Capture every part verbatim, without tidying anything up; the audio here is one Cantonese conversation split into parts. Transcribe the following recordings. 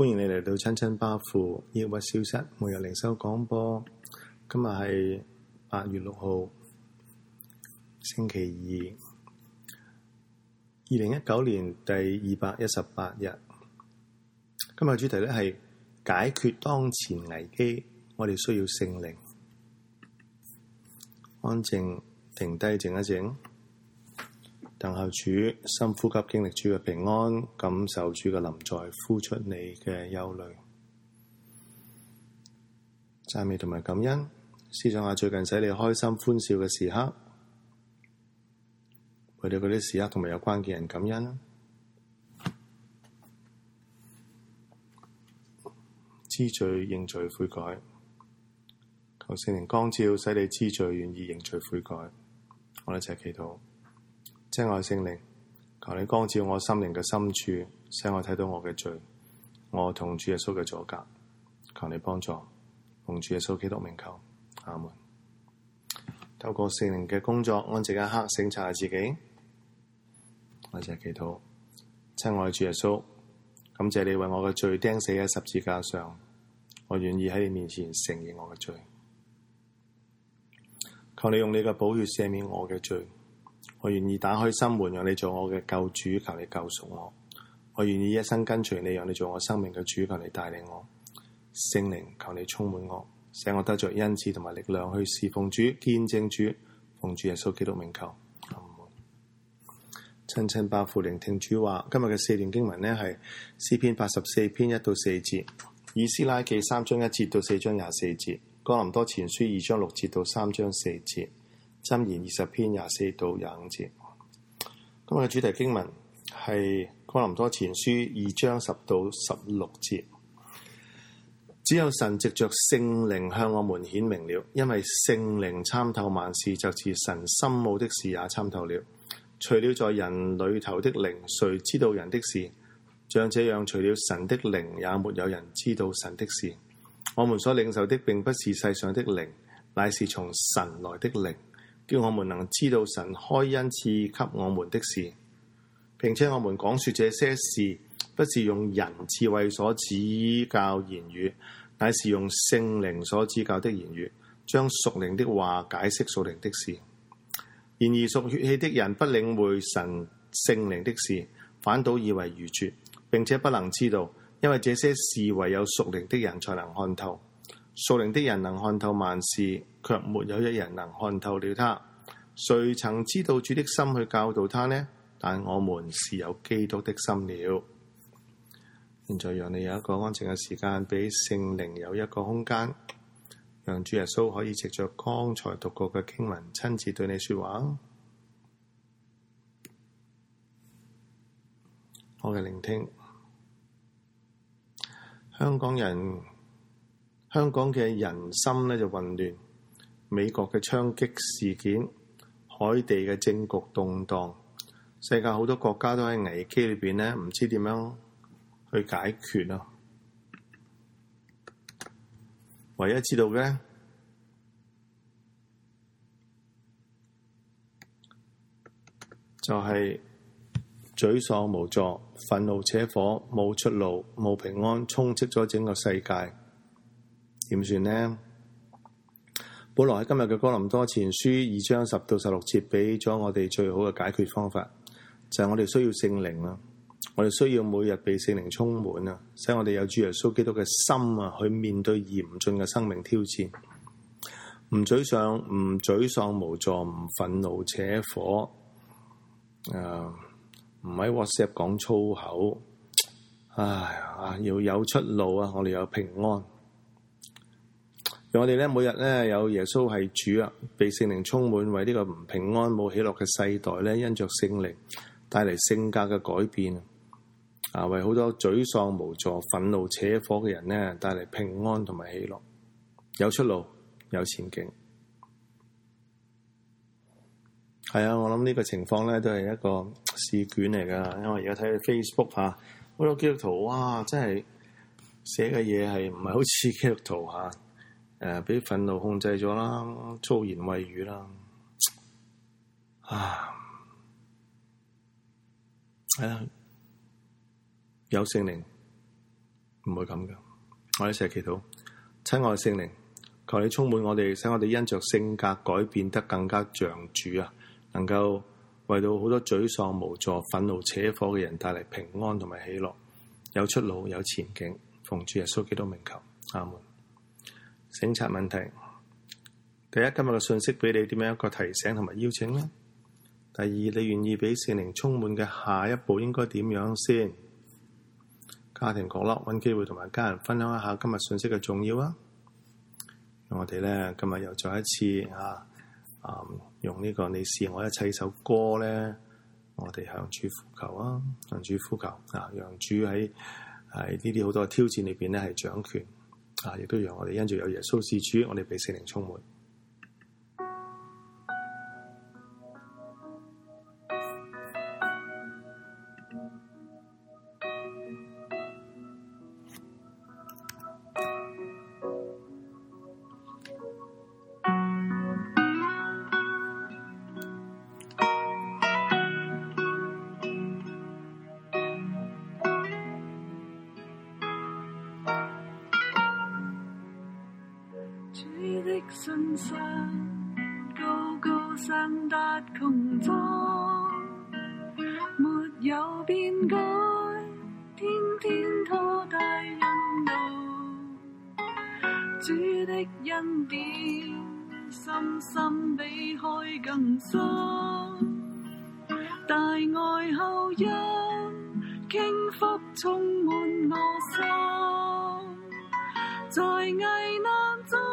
歡迎你嚟到親親巴父抑鬱消失每日靈修廣播。今日係八月六號，星期二，二零一九年第二百一十八日。今日主題咧係解決當前危機，我哋需要聖靈。安靜，停低，靜一靜，等候主，深呼吸，經歷主嘅平安，感受主嘅臨在，呼出你嘅憂慮。讚美同埋感恩，思想下最近使你開心歡笑嘅時刻，為咗嗰啲時刻同埋有關嘅人感恩。知罪認罪悔改，求聖靈光照，使你知罪願意認罪悔改。我哋一齊祈禱。親愛聖靈，求你光照我心靈嘅深處，使我睇到我嘅罪，我同主耶穌嘅阻隔。求你幫助，奉主耶穌基督名求，阿門。透過聖靈嘅工作，安靜一刻，省察下自己。我哋一齊祈禱。親愛主耶穌，感謝你為我嘅罪釘死喺十字架上，我願意喺你面前承認我嘅罪。求你用你嘅寶血赦免我嘅罪，我願意打開心門，讓你做我嘅救主，求你救贖我。我願意一生跟隨你，讓你做我生命嘅主，求你帶領我。聖靈，求你充滿我，使我得着恩賜同埋力量去侍奉主、見證主。奉主耶穌基督名求，阿門。親親巴父聆聽主話，今日嘅四段經文呢係詩篇八十四篇一到四節，以斯拉記三章一節到四章廿四節，哥林多前書二章六節到三章四節，箴言二十篇廿四到廿五節。今日嘅主題經文係哥林多前書二章十到十六節。只有神藉着聖靈向我們顯明了，因為聖靈參透萬事，就是神深奧的事也參透了。除了在人裏頭的靈，誰知道人的事？像這樣，除了神的靈，也沒有人知道神的事。我們所領受的並不是世上的靈，乃是從神來的靈，叫我們能知道神開恩賜給我們的事。並且我們講說這些事，不是用人智慧所指教言語，乃是用聖靈所指教的言語，將屬靈的話解釋屬靈的事。然而屬血氣的人不領會神聖靈的事，反倒以為愚拙，並且不能知道，因為這些事唯有屬靈的人才能看透。屬靈的人能看透萬事，卻沒有一人能看透了他。誰曾知道主的心去教導他呢？但我們是有基督的心了。現在讓你有一個安靜嘅時間，俾聖靈有一個空間，讓主耶穌可以藉着剛才讀過嘅經文親自對你說話。我嘅聆聽。香港人，香港嘅人心呢就混亂，美國嘅槍擊事件，海地嘅政局動盪，世界好多國家都喺危機裏邊呢，唔知點樣去解決啊！唯一知道嘅就係沮喪無助、憤怒且火、冇出路、冇平安，充斥咗整個世界。點算呢？保羅喺今日嘅哥林多前書二章十到十六節，俾咗我哋最好嘅解決方法，就係、是、我哋需要聖靈啦。我哋需要每日被聖靈充滿啊，使我哋有主耶穌基督嘅心啊，去面對嚴峻嘅生命挑戰。唔沮喪，唔沮喪無助，唔憤怒且火。誒、呃，唔喺 WhatsApp 講粗口。唉啊，要有出路啊！我哋有平安。讓我哋咧每日咧有耶穌係主啊，被聖靈充滿，為呢個唔平安冇喜樂嘅世代咧，因着聖靈帶嚟性格嘅改變啊，為好多沮喪無助、憤怒且火嘅人咧帶嚟平安同埋喜樂，有出路，有前景。係啊，我諗呢個情況咧都係一個試卷嚟噶，因為而家睇 Facebook 吓，好多基督徒哇，真係寫嘅嘢係唔係好似基督徒吓。誒，俾憤怒控制咗啦，粗言穢語啦，啊，係啦，有聖靈唔會咁噶。我哋一齊祈禱，親愛聖靈，求你充滿我哋，使我哋因着性格改變得更加像主啊，能夠為到好多沮喪無助、憤怒扯火嘅人帶嚟平安同埋喜樂，有出路，有前景。奉主耶穌基督名求，阿門。省察問題：第一，今日嘅信息俾你點樣一個提醒同埋邀請呢？第二，你願意俾聖靈充滿嘅下一步應該點樣先？家庭角落，搵機會同埋家人分享一下今日信息嘅重要啊！我哋咧今日又再一次啊，啊用呢個你是我一切首歌咧，我哋向主呼求啊，向主呼求啊，讓主喺喺呢啲好多嘅挑戰裏邊咧係掌權啊，亦都讓我哋因住有耶穌是主，我哋被聖靈充滿。 信心高高山達穹蒼，沒有變改，天天拖帶引導，主的恩典深深比海更深，大愛後因傾覆充滿我心，在危難中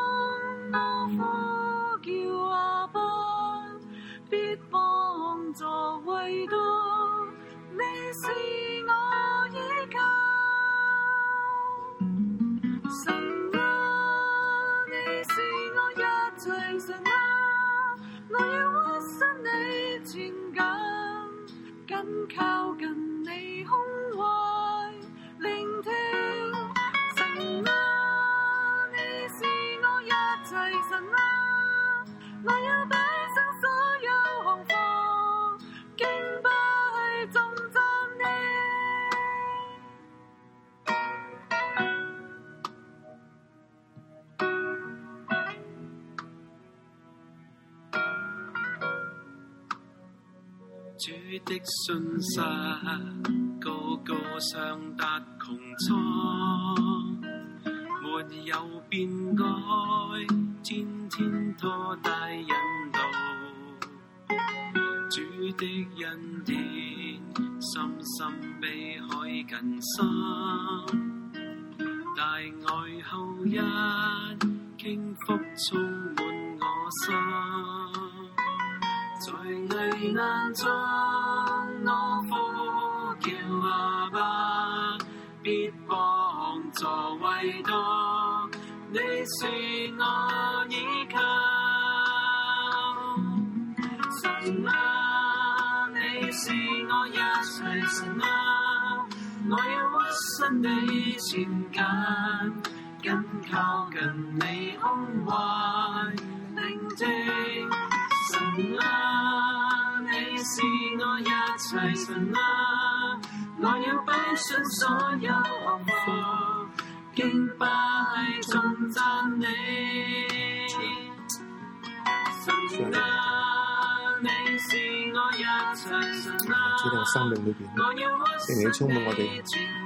唯獨你是我依靠，神啊，你是我一切，神啊，我要屈身你前緊，緊靠近你胸懷聆聽，神啊，你是我一切，神啊，我要擺上所有行貨。 主的信實高高上達穹蒼，沒有變改，天天拖帶引導。主的恩典深深比海更深，大愛後一傾覆充滿我心。在危難中，我呼叫阿爸，必幫助，唯獨你是我依靠。神啊，你是我一切，神啊，我要屈身你前緊，緊靠近你胸懷聆聽。神啊，你是我一切，神啊，我要擺上所有行貨，敬拜頌讚你。神啊，你是我一切，神啊， 主嘅生命裏邊，聖靈充滿我哋，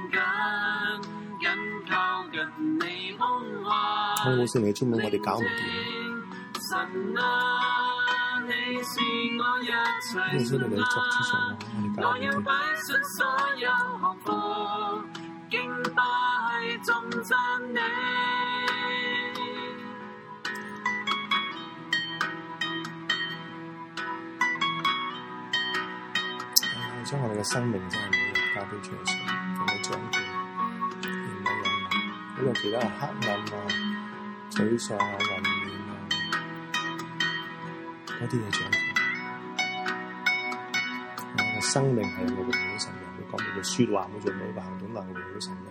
好冇聖靈充滿我哋搞唔掂。 神啊，你是我一切，神啊，我要擺上所有行貨，敬拜頌讚你。 將我哋嘅生命真係要交俾主上，同佢掌權，而唔係用好多其他嘅黑暗啊、沮喪啊、混亂啊嗰啲嘢掌權。我嘅生命係我榮耀神嘅，你講每句説話、每做每個行動能榮耀神嘅。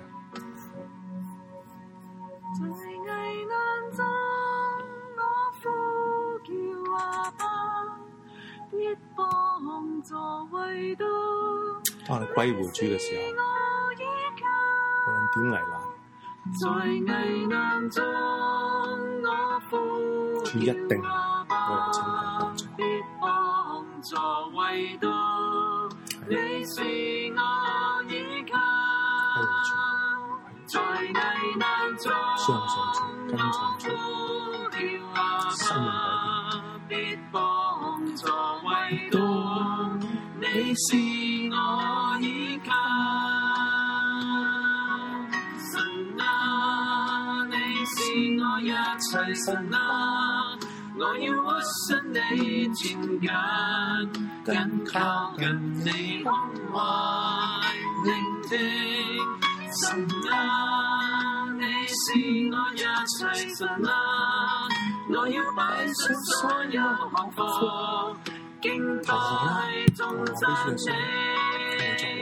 在危難中，我呼叫阿爸，必幫助唯獨。 當你歸回主嘅時候，無論點危難， 在危難中我呼主一定為我拯救幫助。 必幫助，唯獨你是我依靠。在危難中相信主，跟從主，生命改變。 必幫助，唯獨你是我依靠。神啊，你是我一切，神啊，我要屈身你前緊，緊靠近你胸懷聆聽。神啊，你是我一切，神啊，我要擺出所有項服，敬拜頌讚你，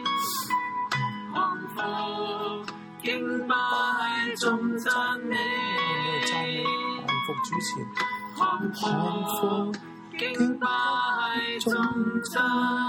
項服敬拜頌讚你， 項服主前， 項服敬拜頌讚